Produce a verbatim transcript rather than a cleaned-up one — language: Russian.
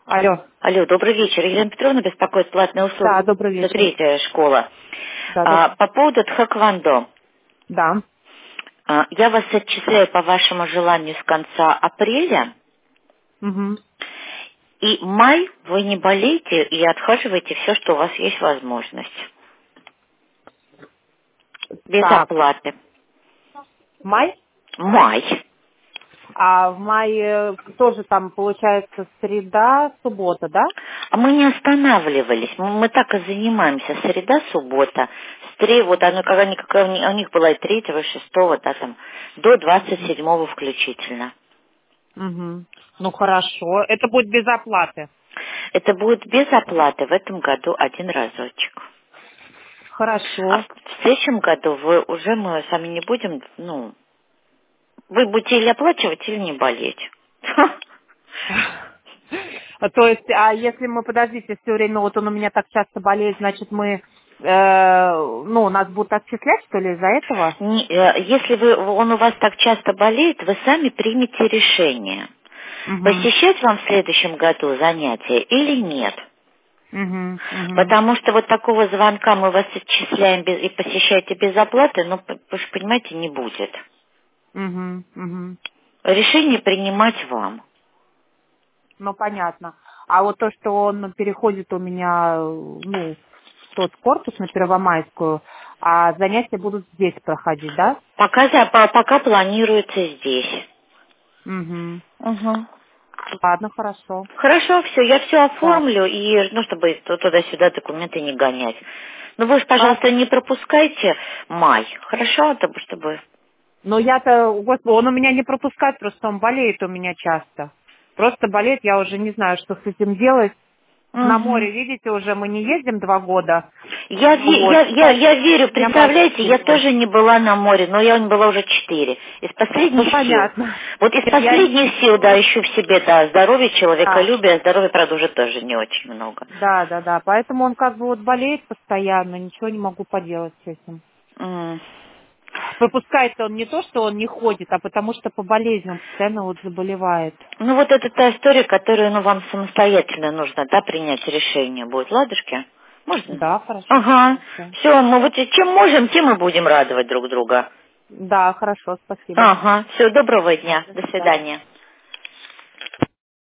Алло. Алло, добрый вечер. Елена Петровна беспокоит платные услуги. Да, добрый вечер. Третья школа. Да, А, да. по поводу тхэквондо. Да. А, я вас отчисляю по вашему желанию с конца апреля. Угу. И май вы не болеете и отхаживаете все, что у вас есть возможность. Без Так, оплаты. май? Май. А в мае тоже там получается среда, суббота, да? А мы не останавливались. Мы, мы так и занимаемся. Среда, суббота. С три, вот оно, как они, как они- у них было и третьего, и шестого, да, там, до двадцать седьмого включительно. Угу. Ну хорошо. Это будет без оплаты. Это будет без оплаты в этом году один разочек. А Хорошо. в следующем году вы уже мы с вами не будем, ну, вы будете или оплачивать, или не болеть. А, То есть, а если мы, подождите, все время, вот он у меня так часто болеет, значит мы, э, ну, нас будут отчислять, что ли, из-за этого? Не- э, Если вы, он у вас так часто болеет, вы сами примете решение, Угу. посещать вам в следующем году занятия или нет. Угу. Угу. Потому что вот такого звонка мы вас отчисляем без- и посещаете без оплаты, ну, п- вы же понимаете, не будет. Угу. Угу. Решение принимать вам. Ну, понятно. А вот то, что он переходит у меня, ну, в тот корпус на Первомайскую, а занятия будут здесь проходить, да? Пока, за- по- пока планируется здесь. Угу. Угу. Ладно, хорошо. Хорошо, все, я все Да. оформлю, и, ну, чтобы то- туда-сюда документы не гонять. Ну, вы же, пожалуйста, Хорошо. не пропускайте май, хорошо, чтобы... чтобы... Но я-то, господи, он у меня не пропускает, просто он болеет у меня часто. Просто болеет, я уже не знаю, что с этим делать. На Мгм. море, видите, уже мы не ездим два года. Я, ве- Вот, я, я, поэтому я верю, меня мало представляете, я интересует. тоже не была на море, но я не была уже четыре. Из Ну, последних сил. понятно. Вот из Я не... последних сил, да, ищу в себе, да, здоровье, Да. человеколюбие, а здоровья, правда, уже тоже не очень много. Да, да, да. Поэтому он как бы вот болеет постоянно, ничего не могу поделать с этим. М. Пропускает он не то, что он не ходит, а потому что по болезням постоянно вот заболевает. Ну, вот это та история, которую, ну, вам самостоятельно нужно, да, принять решение будет. Ладушки? Можно? Да, хорошо. Ага. Хорошо. Все, мы вот и чем можем, тем и будем радовать друг друга. Да, хорошо, спасибо. Ага. Все, доброго Да, дня. до До свидания. свидания.